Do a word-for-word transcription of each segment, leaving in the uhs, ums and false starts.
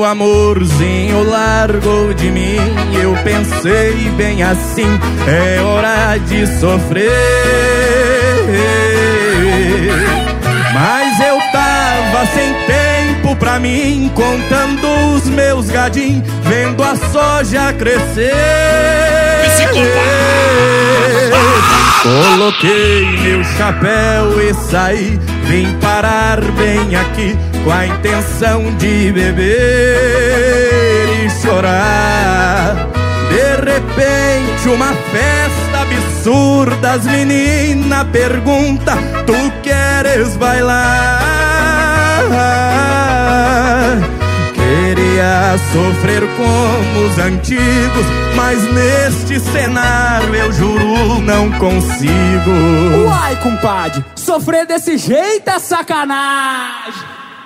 amorzinho largou de mim. Eu pensei bem assim, é hora de sofrer. Mas eu tava sem tempo pra mim, contando os meus gadinhos, vendo a soja crescer. Coloquei meu chapéu e saí, vim parar bem aqui com a intenção de beber e chorar. De repente uma festa absurda, as meninas perguntam: tu queres bailar? Queria sofrer como os antigos, mas neste cenário eu juro não consigo. Uai, compadre, sofrer desse jeito é sacanagem.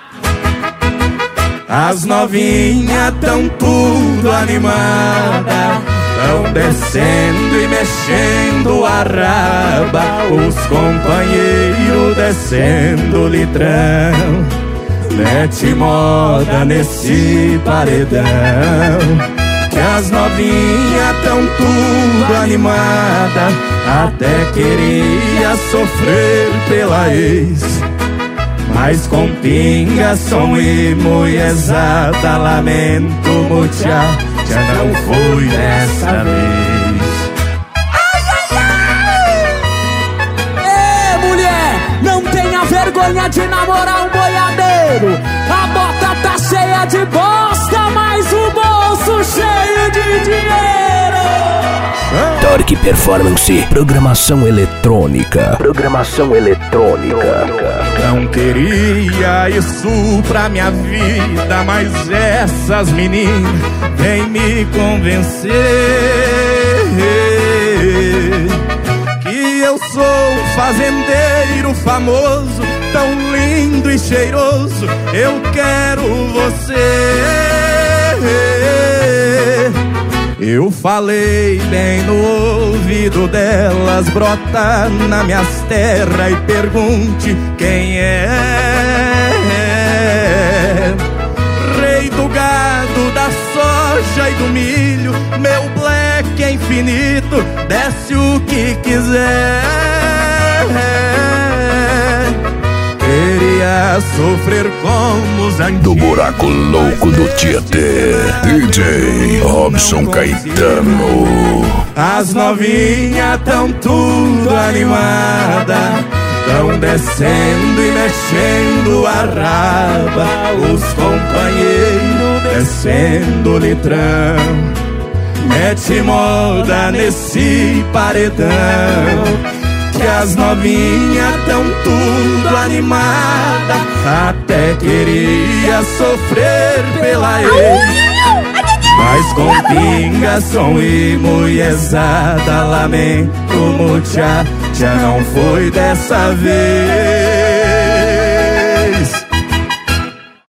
As novinhas tão tudo animada, tão descendo e mexendo a raba. Os companheiros descendo o litrão, mete moda nesse paredão. Que as novinhas tão tudo animada, até queria sofrer pela ex, mas com pingação e mulherzada, lamento mucha, já não foi dessa vez. Ai, ai, ai! Ê, mulher, não tenha vergonha de namorar um boiadeiro. A bota tá cheia de bosta, mas o bolso cheio de dinheiro. Torque Performance, programação eletrônica. Programação eletrônica. Não queria isso pra minha vida, mas essas meninas vêm me convencer que eu sou fazendeiro famoso, tão lindo e cheiroso. Eu quero você. Eu falei bem no ouvido delas, brota nas minhas terras e pergunte quem é. Rei do gado, da soja e do milho, meu black é infinito, desce o que quiser. Queria sofrer como os antigos, do buraco louco do Tietê, D J Robson Caetano. As novinhas tão tudo animada, tão descendo e mexendo a raba. Os companheiros descendo o litrão, mete moda nesse paredão. Que as novinhas tão tudo animada, até queria sofrer pela ex, mas com pingação e mulherzada, lamento mucha, já não foi dessa vez.